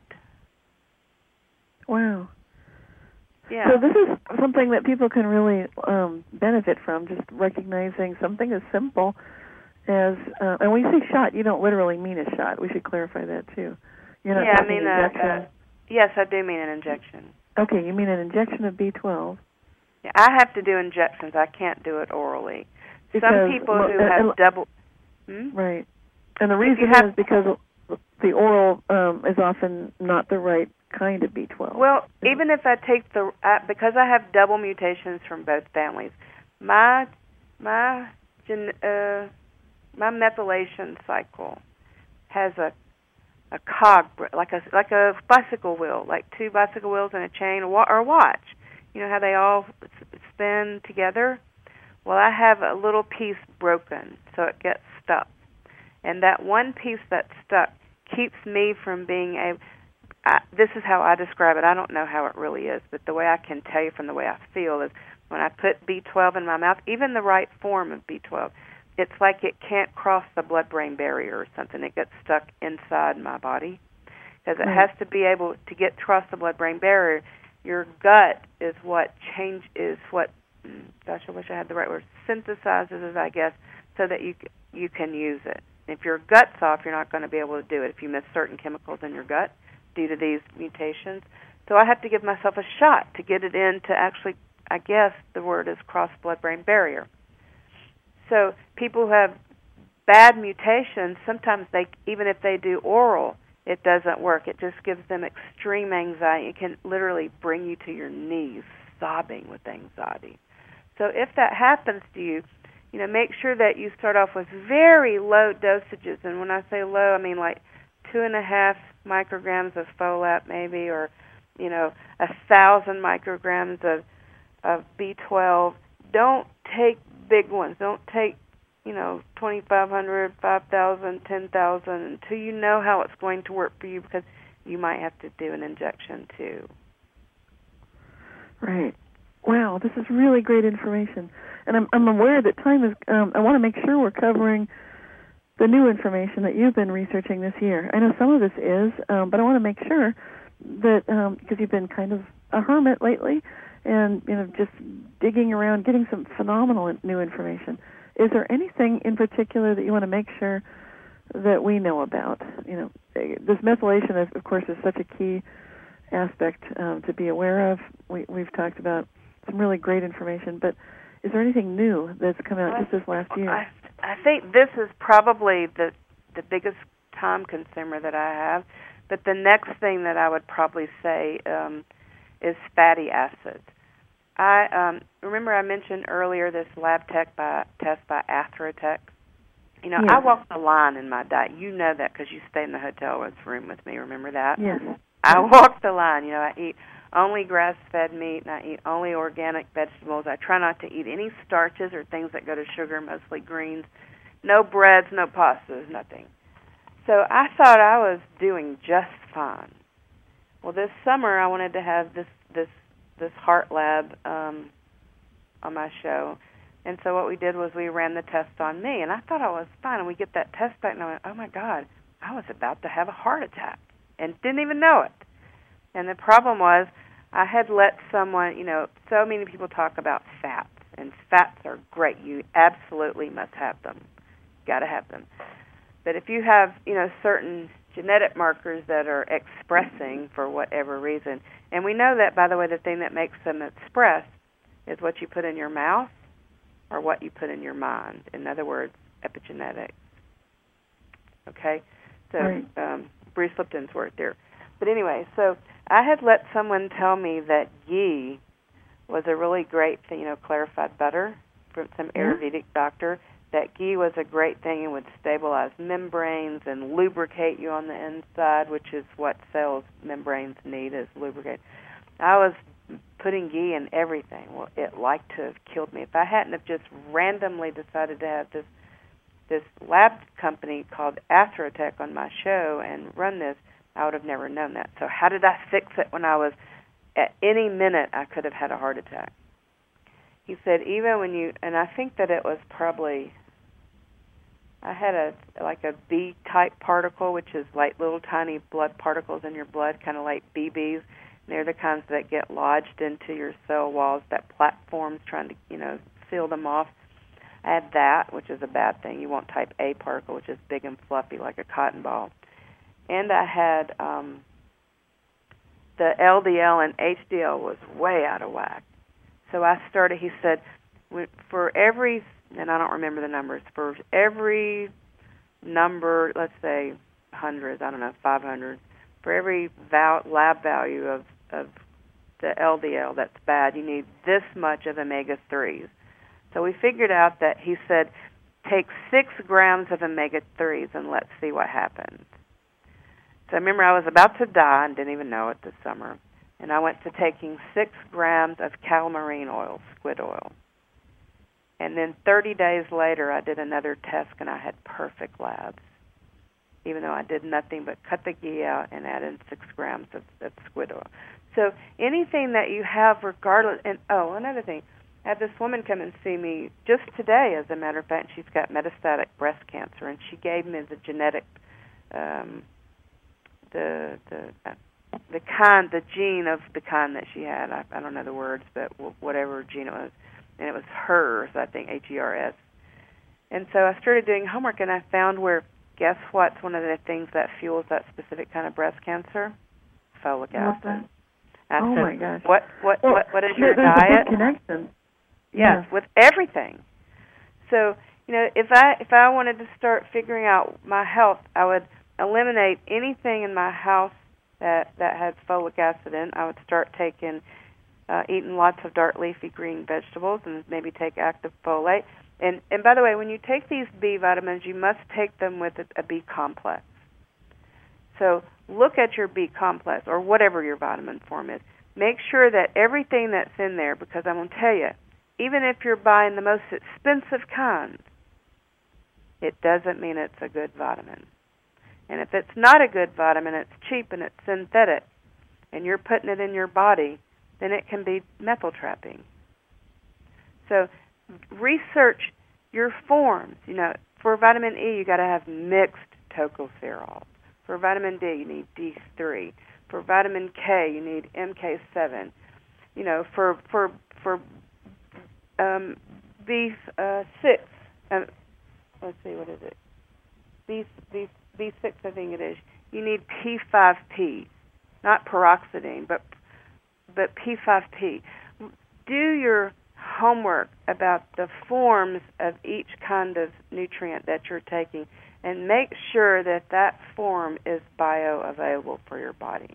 Wow. Yeah. So this is something that people can really um, benefit from, just recognizing something as simple as, uh, and when you say shot, you don't literally mean a shot. We should clarify that, too. You're not yeah, I talking mean, injection. Uh, uh, yes, I do mean an injection. Okay, you mean an injection of B twelve. Yeah, I have to do injections. I can't do it orally. Because, Some people who uh, have uh, double... Hmm? Right. And the reason have, is because the oral um, is often not the right kind of B twelve. Well, even if I take the, uh, because I have double mutations from both families, my my gen, uh, my methylation cycle has a a cog, like a like a bicycle wheel, like two bicycle wheels and a chain or a watch. You know how they all spin together? Well, I have a little piece broken, so it gets stuck, and that one piece that's stuck keeps me from being able. I, this is how I describe it. I don't know how it really is, but the way I can tell you from the way I feel is when I put B twelve in my mouth, even the right form of B twelve, it's like it can't cross the blood-brain barrier or something. It gets stuck inside my body because it right. has to be able to get across the blood-brain barrier. Your gut is what change is what. Gosh, I wish I had the right word. Synthesizes it, I guess, so that you you can use it. If your gut's off, you're not going to be able to do it if you miss certain chemicals in your gut due to these mutations. So I have to give myself a shot to get it in to actually, I guess the word is cross blood-brain barrier. So people who have bad mutations, sometimes they, even if they do oral, it doesn't work. It just gives them extreme anxiety. It can literally bring you to your knees, sobbing with anxiety. So if that happens to you, you know, make sure that you start off with very low dosages. And when I say low, I mean like two and a half micrograms of folate maybe, or, you know, a thousand micrograms of, of B twelve. Don't take big ones. Don't take, you know, twenty-five hundred, five thousand, ten thousand until you know how it's going to work for you, because you might have to do an injection too. Right. Wow, this is really great information. And I'm, I'm aware that time is, um, I want to make sure we're covering the new information that you've been researching this year. I know some of this is, um, but I want to make sure that, um, because you've been kind of a hermit lately and, you know, just digging around, getting some phenomenal new information. Is there anything in particular that you want to make sure that we know about? You know, this methylation, is, of course, is such a key aspect um, to be aware of. We, we've talked about some really great information, but is there anything new that's come out just this last year? I, I think this is probably the the biggest time consumer that I have, but the next thing that I would probably say um, is fatty acids. I um, remember I mentioned earlier this lab tech by, test by Atherotech. You know, yes. I walk the line in my diet. You know that because you stay in the hotel room with me. Remember that? Yes. I walk the line. You know, I eat only grass-fed meat, and I eat only organic vegetables. I try not to eat any starches or things that go to sugar, mostly greens. No breads, no pastas, nothing. So I thought I was doing just fine. Well, this summer I wanted to have this this this heart lab um, on my show, and so what we did was we ran the test on me, and I thought I was fine. And we get that test back, and I went, "Oh my God, I was about to have a heart attack," and didn't even know it. And the problem was, I had let someone, you know, so many people talk about fats, and fats are great. You absolutely must have them. Got to have them. But if you have, you know, certain genetic markers that are expressing for whatever reason, and we know that, by the way, the thing that makes them express is what you put in your mouth or what you put in your mind. In other words, epigenetics. Okay? So right. um, Bruce Lipton's word there. But anyway, so I had let someone tell me that ghee was a really great thing, you know, clarified butter from some Ayurvedic doctor, that ghee was a great thing and would stabilize membranes and lubricate you on the inside, which is what cells' membranes need, is lubricate. I was putting ghee in everything. Well, it like to have killed me. If I hadn't have just randomly decided to have this this lab company called Atherotech on my show and run this, I would have never known that. So how did I fix it when I was, at any minute, I could have had a heart attack? He said, even when you, and I think that it was probably, I had a, like a B-type particle, which is like little tiny blood particles in your blood, kind of like B Bs. And they're the kinds that get lodged into your cell walls, that platforms trying to, you know, seal them off. I had that, which is a bad thing. You want type A particle, which is big and fluffy like a cotton ball. And I had um, the L D L and H D L was way out of whack. So I started, he said, for every, and I don't remember the numbers, for every number, let's say hundreds, I don't know, five hundred, for every val- lab value of, of the L D L that's bad, you need this much of omega threes. So we figured out that he said, take six grams of omega threes and let's see what happens. So I remember I was about to die and didn't even know it this summer. And I went to taking six grams of calamine oil, squid oil. And then thirty days later, I did another test, and I had perfect labs. even though I did nothing but cut the ghee out and add in six grams of, of squid oil. So anything that you have, regardless, and oh, another thing, I had this woman come and see me just today, as a matter of fact. She's got metastatic breast cancer, and she gave me the genetic, um, the the uh, the kind, the gene of the kind that she had. I, I don't know the words, but w- whatever gene it was, and it was hers, I think, H E R S. And so I started doing homework, and I found where, guess what's one of the things that fuels that specific kind of breast cancer? Folic acid. I oh said, my gosh! What what well, what what is your there's diet? A big connection. Yes, yeah. with everything. So you know, if I if I wanted to start figuring out my health, I would eliminate anything in my house that that had folic acid in. I would start taking, uh, eating lots of dark leafy green vegetables, and maybe take active folate. And and by the way, when you take these B vitamins, you must take them with a, a B complex. So look at your B complex, or whatever your vitamin form is. Make sure that everything that's in there, because I'm going to tell you, even if you're buying the most expensive kind, it doesn't mean it's a good vitamin. And if it's not a good vitamin, it's cheap and it's synthetic, and you're putting it in your body, then it can be methyl trapping. So research your forms. You know, for vitamin E, you got to have mixed tocopherol. For vitamin D, you need D three. For vitamin K, you need M K seven. You know, for for for um, B six, uh, let's see, what is it? B B B six, I think it is. You need P five P, not peroxidine, but but P five P. Do your homework about the forms of each kind of nutrient that you're taking, and make sure that that form is bioavailable for your body.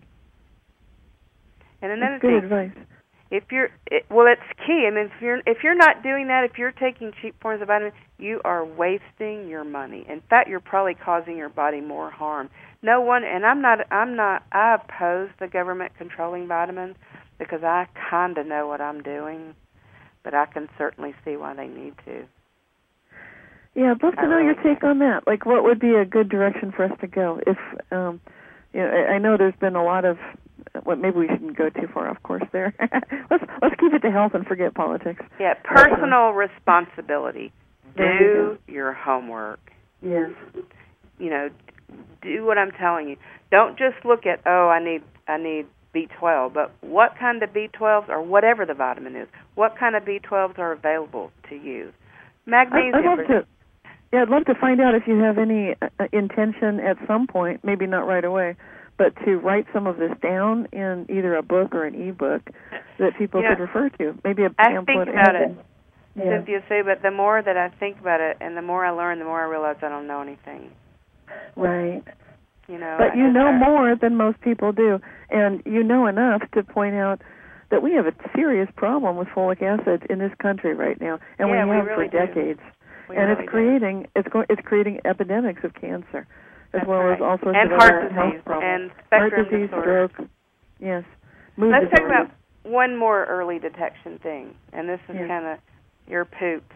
And another That's good thing, advice. if you're it, well, it's key. I mean, if you're if you're not doing that, if you're taking cheap forms of vitamins, you are wasting your money. In fact, you're probably causing your body more harm. No one, and I'm not, I'm not, I oppose the government controlling vitamins because I kind of know what I'm doing, but I can certainly see why they need to. Yeah, I'd love to I know really your take on that. Like, what would be a good direction for us to go? If, um, you know, I I know there's been a lot of, well, maybe we shouldn't go too far off course there. let's let's keep it to health and forget politics. Yeah, personal responsibility. Do your homework. Yes. You know, do what I'm telling you. Don't just look at, oh, I need I need B twelve, but what kind of B twelves, or whatever the vitamin is, what kind of B twelves are available to use? Magnesium. I'd love to. Yeah, I'd love to find out if you have any uh, intention at some point, maybe not right away, but to write some of this down in either a book or an e-book that people you know, could refer to. Maybe a I pamphlet. think about and, it, yeah. Cynthia Sue, but the more that I think about it and the more I learn, the more I realize I don't know anything. Right. You know, but you I, know I, more than most people do, and you know enough to point out that we have a serious problem with folic acid in this country right now, and yeah, we we have really for decades. We and really it's creating do. it's going it's creating epidemics of cancer, as That's well right. as all sorts and of heart other disease health problems. and spectrum heart disease, disorders. stroke, yes, mood Let's disorders. talk about one more early detection thing, and this is yes. kind of your poops.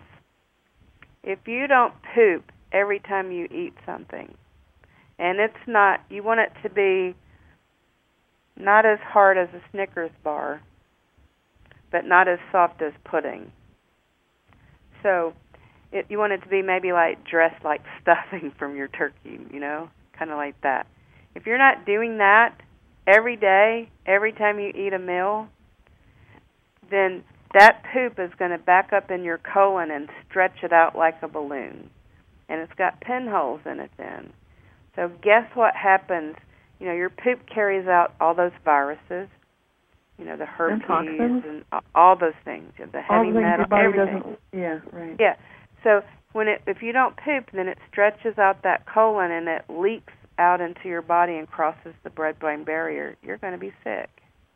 If you don't poop every time you eat something, and it's not, you want it to be not as hard as a Snickers bar, but not as soft as pudding. So it, you want it to be maybe like dressed like stuffing from your turkey, you know, kind of like that. If you're not doing that every day, every time you eat a meal, then that poop is going to back up in your colon and stretch it out like a balloon. And it's got pinholes in it then. So guess what happens? You know, your poop carries out all those viruses, you know, the herpes and, and all those things, you know, the heavy all the metal, your body everything. Doesn't, yeah, right. Yeah. So when it, if you don't poop, then it stretches out that colon and it leaks out into your body and crosses the blood-brain barrier. You're going to be sick.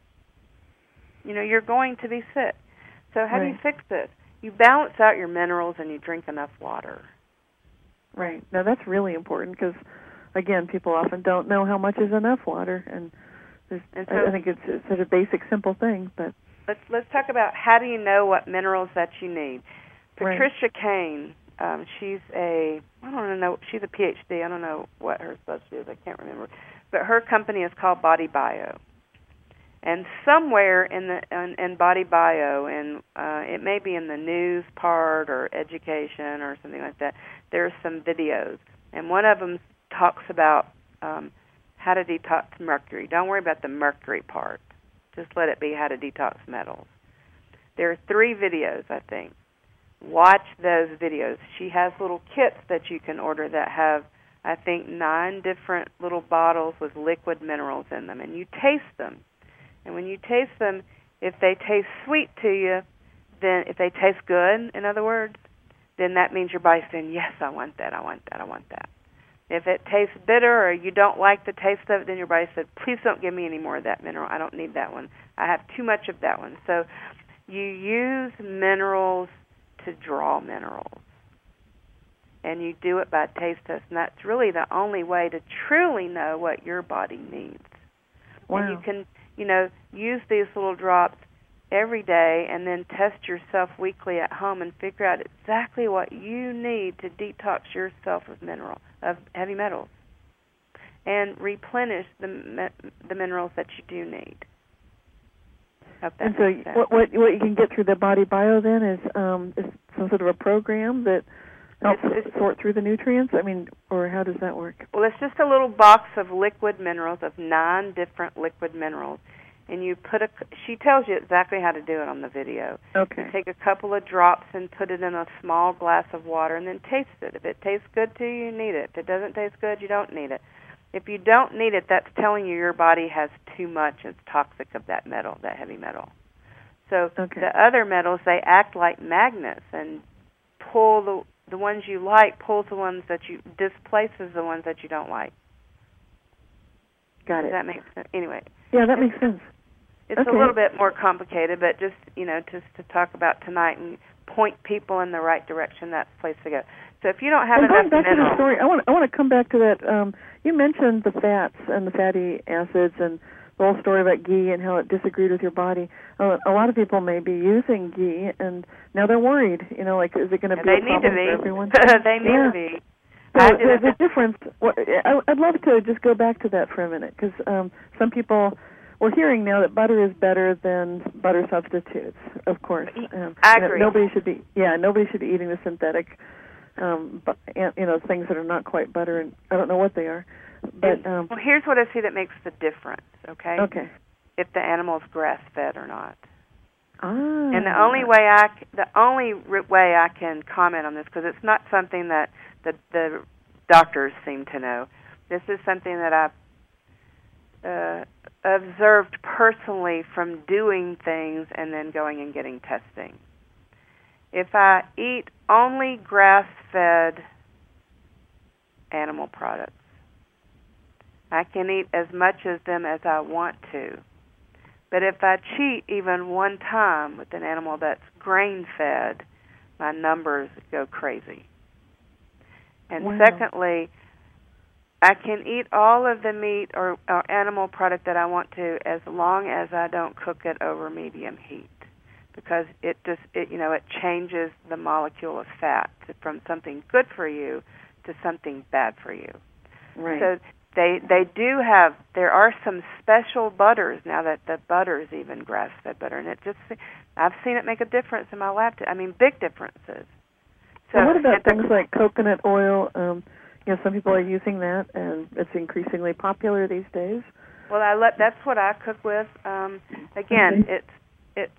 You know, you're going to be sick. So how right. do you fix this? You balance out your minerals and you drink enough water. Right. Now that's really important because, again, people often don't know how much is enough water, and, and so, I think it's, it's such a basic, simple thing. But let's let's talk about how do you know what minerals that you need. Right. Patricia Kane um, she's a, I don't know, she's a P H D. I don't know what her specialty is. I can't remember. But her company is called Body Bio. And somewhere in the in, in Body Bio, and uh, it may be in the news part or education or something like that, there's some videos. And one of them talks about um, how to detox mercury. Don't worry about the mercury part. Just let it be how to detox metals. There are three videos, I think. Watch those videos. She has little kits that you can order that have, I think, nine different little bottles with liquid minerals in them. And you taste them. And when you taste them, if they taste sweet to you, then if they taste good, in other words, then that means your body's saying, yes, I want that, I want that, I want that. If it tastes bitter or you don't like the taste of it, then your body said, please don't give me any more of that mineral. I don't need that one. I have too much of that one. So you use minerals to draw minerals. And you do it by taste test. And that's really the only way to truly know what your body needs. Wow. And you can, you know, use these little drops every day and then test yourself weekly at home and figure out exactly what you need to detox yourself of mineral, of heavy metals, and replenish the the minerals that you do need. Hope that and so makes sense. what, what what you can get through the Body Bio then is um, is some sort of a program that helps It's- it's- sort through the nutrients? I mean, or how does that work? Well, it's just a little box of liquid minerals, of nine different liquid minerals. And you put a, she tells you exactly how to do it on the video. Okay. You take a couple of drops and put it in a small glass of water and then taste it. If it tastes good to you, you need it. If it doesn't taste good, you don't need it. If you don't need it, that's telling you your body has too much. It's toxic of that metal, that heavy metal. So Okay. the other metals, they act like magnets and pull the the ones you like, pulls the ones that you, displaces the ones that you don't like. Got Does it. that make sense? Anyway. Yeah, that makes sense. It's Okay. a little bit more complicated, but just, you know, just to talk about tonight and point people in the right direction, that's the place to go. So if you don't have And going enough back to the minerals, story, I want I want to come back to that. Um, you mentioned the fats and the fatty acids and the whole story about ghee and how it disagreed with your body. Uh, a lot of people may be using ghee, and now they're worried. You know, like, is it going to be they a need to problem be. for everyone? they need Yeah. to be. So I the, did the it. difference, what, I, I'd love to just go back to that for a minute, because um, some people, we're hearing now that butter is better than butter substitutes, of course. Um, I and agree. Nobody should be, yeah, nobody should be eating the synthetic, um, but, you know, things that are not quite butter, and I don't know what they are. But um, Well, here's what I see that makes the difference, okay? Okay. If the animal's grass-fed or not. Ah. And the only way I, c- the only r- way I can comment on this, because it's not something that the, the doctors seem to know. This is something that I've uh, observed personally from doing things and then going and getting testing. If I eat only grass-fed animal products, I can eat as much of them as I want to. But if I cheat even one time with an animal that's grain-fed, my numbers go crazy. And Wow. secondly, I can eat all of the meat or, or animal product that I want to as long as I don't cook it over medium heat, because it just, it, you know, it changes the molecule of fat from something good for you to something bad for you. Right. So they they do have, there are some special butters now that the butter is even grass-fed butter, and it just, I've seen it make a difference in my lab. I mean, big differences. So and what about and the- things like coconut oil? Um, you know, some people are using that, and it's increasingly popular these days. Well, I let, that's what I cook with. Um, again, Okay. it's it's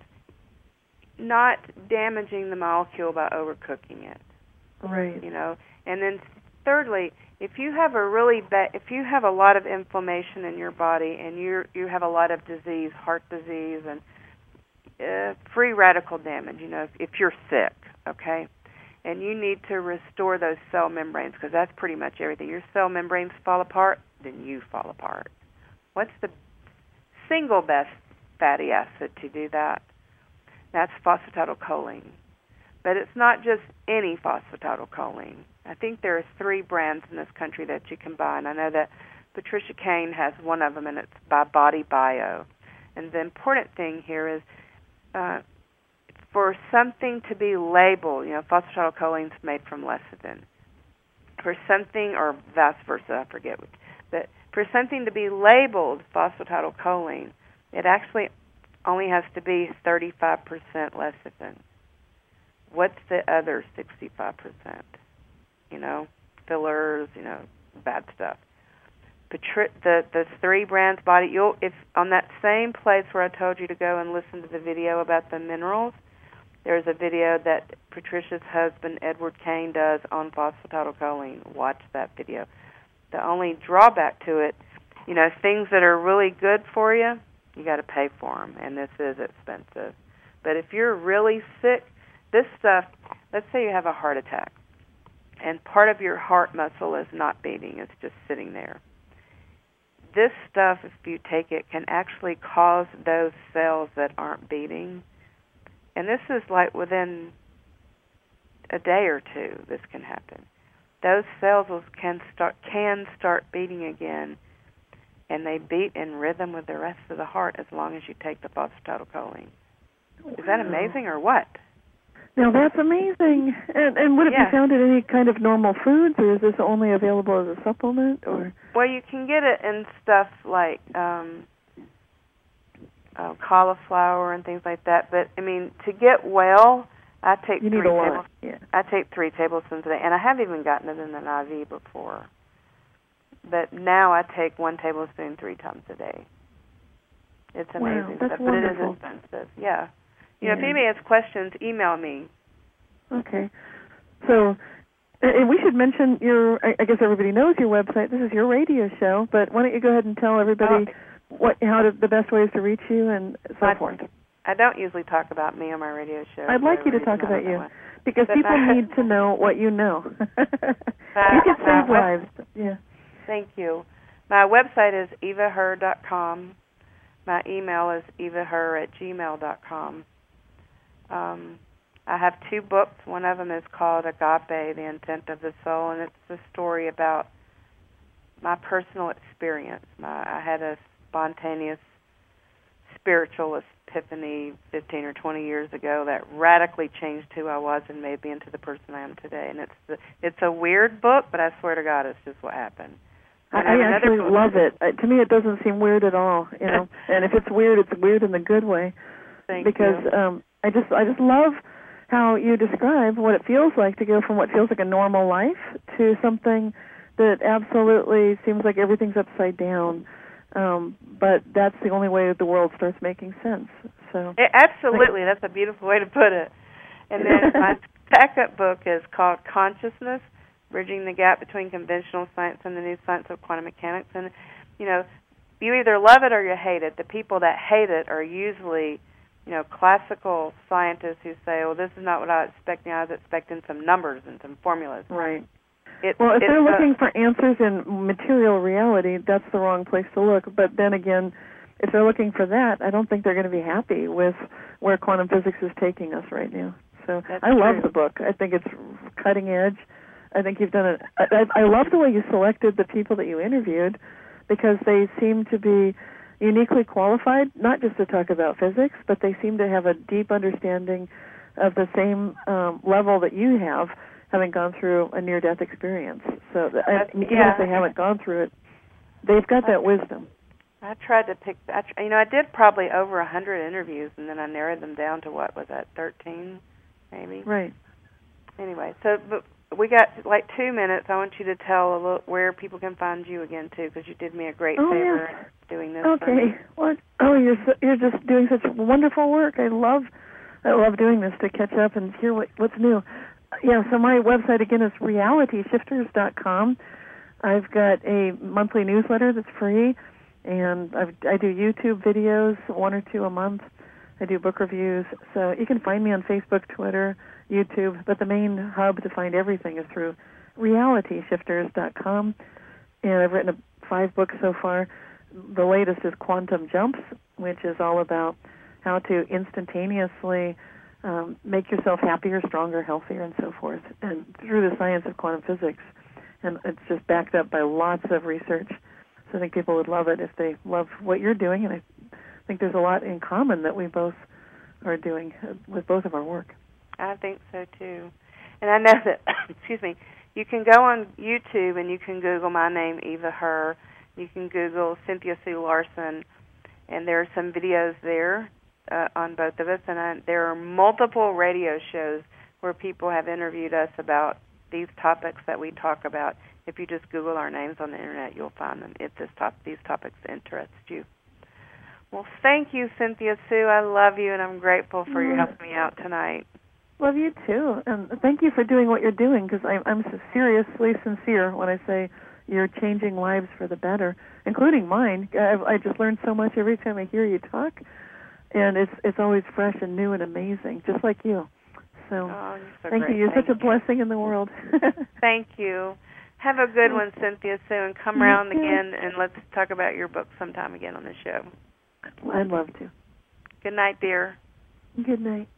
not damaging the molecule by overcooking it. Right. You know, and then thirdly, if you have a really bad, if you have a lot of inflammation in your body and you you have a lot of disease, heart disease, and uh, free radical damage, you know, if, if you're sick, okay, and you need to restore those cell membranes, because that's pretty much everything. Your cell membranes fall apart, then you fall apart. What's the single best fatty acid to do that? That's phosphatidylcholine. But it's not just any phosphatidylcholine. I think there are three brands in this country that you can buy, and I know that Patricia Kane has one of them, and it's by Body Bio. And the important thing here is uh, for something to be labeled, you know, phosphatidylcholine is made from lecithin. For something, or vice versa, I forget, but for something to be labeled phosphatidylcholine, it actually only has to be thirty-five percent lecithin. What's the other sixty-five percent? You know, fillers, you know, bad stuff. Patri- the the three brands body, you'll if on that same place where I told you to go and listen to the video about the minerals, there's a video that Patricia's husband Edward Kane does on phosphatidylcholine. Watch that video. The only drawback to it, you know, things that are really good for you, you got to pay for them, and this is expensive. But if you're really sick, this stuff, let's say you have a heart attack, and part of your heart muscle is not beating, it's just sitting there. This stuff, if you take it, can actually cause those cells that aren't beating. And this is like within a day or two this can happen. Those cells can start can start beating again, and they beat in rhythm with the rest of the heart as long as you take the phosphatidylcholine. Wow. Is that amazing or what? Now that's amazing. And, and would it yeah. be found in any kind of normal foods, or is this only available as a supplement? Or well, you can get it in stuff like um, uh, cauliflower and things like that. But I mean, to get well, I take you three need a lot. tablespoons. Yeah. I take three tablespoons a day, and I have even gotten it in an I V before. But now I take one tablespoon three times a day. It's amazing Wow, that's stuff, wonderful. but it is expensive. Yeah. You yeah. know, if anybody has questions, email me. Okay. So, and we should mention your, I guess everybody knows your website. This is your radio show, but why don't you go ahead and tell everybody okay. what, how to, the best ways to reach you and so I, forth. I don't usually talk about me on my radio show. I'd like you to talk about you, because people I, need to know what you know. uh, you can save uh, lives. Yeah. Thank you. My website is eva her dot com. My email is eva her at gmail dot com. Um, I have two books. One of them is called Agape, The Intent of the Soul, and it's a story about my personal experience. My, I had a spontaneous spiritual epiphany fifteen or twenty years ago that radically changed who I was and made me into the person I am today. And it's the, it's a weird book, but I swear to God, it's just what happened. I, I actually book. love it. Uh, to me, it doesn't seem weird at all. You know, and if it's weird, it's weird in the good way. Thank because you. um, I just I just love how you describe what it feels like to go from what feels like a normal life to something that absolutely seems like everything's upside down. Um, but that's the only way the world starts making sense. So it, absolutely, that's a beautiful way to put it. And then my backup book is called Consciousness: Bridging the Gap Between Conventional Science and the New Science of Quantum Mechanics. And you know, you either love it or you hate it. The people that hate it are usually, you know, classical scientists who say, "Well, this is not what I was expecting. I was expecting some numbers and some formulas." Right. It, well, if they're uh, looking for answers in material reality, that's the wrong place to look. But then again, if they're looking for that, I don't think they're going to be happy with where quantum physics is taking us right now. So I love true. the book. I think it's cutting edge. I think you've done it. I, I love the way you selected the people that you interviewed, because they seem to be uniquely qualified, not just to talk about physics, but they seem to have a deep understanding of the same um, level that you have, having gone through a near-death experience. So I, even yeah. if they haven't gone through it, they've got that wisdom. I tried to pick, I, you know, I did probably over a hundred interviews, and then I narrowed them down to, what was that, thirteen, maybe? Right. Anyway, so but we got like two minutes. I want you to tell a little where people can find you again, too, because you did me a great oh, favor yes. doing this. Okay. What? Oh, you're so, you're just doing such wonderful work. I love I love doing this, to catch up and hear what, what's new. Yeah, so my website, again, is reality shifters dot com. I've got a monthly newsletter that's free, and I've, I do YouTube videos, one or two a month. I do book reviews. So you can find me on Facebook, Twitter, YouTube, but the main hub to find everything is through reality shifters dot com. And I've written a, five books so far. The latest is Quantum Jumps, which is all about how to instantaneously Um, make yourself happier, stronger, healthier, and so forth, and through the science of quantum physics. And it's just backed up by lots of research. So I think people would love it if they love what you're doing, and I think there's a lot in common that we both are doing with both of our work. I think so too. And I know that, excuse me, you can go on YouTube and you can Google my name, Eva Her. You can Google Cynthia Sue Larson, and there are some videos there uh, on both of us. And I, there are multiple radio shows where people have interviewed us about these topics that we talk about. If you just Google our names on the Internet, you'll find them if this top, these topics interest you. Well, thank you, Cynthia Sue. I love you, and I'm grateful for you helping me out tonight. Love you, too. And thank you for doing what you're doing, because I'm, I'm seriously sincere when I say you're changing lives for the better, including mine. I've, I just learned so much every time I hear you talk, and it's it's always fresh and new and amazing, just like you. So, oh, so thank great. you. You're thank such a blessing in the world. Thank you. Have a good one, Cynthia Sue, and come around again, and let's talk about your book sometime again on the show. I'd love to. Good night, dear. Good night.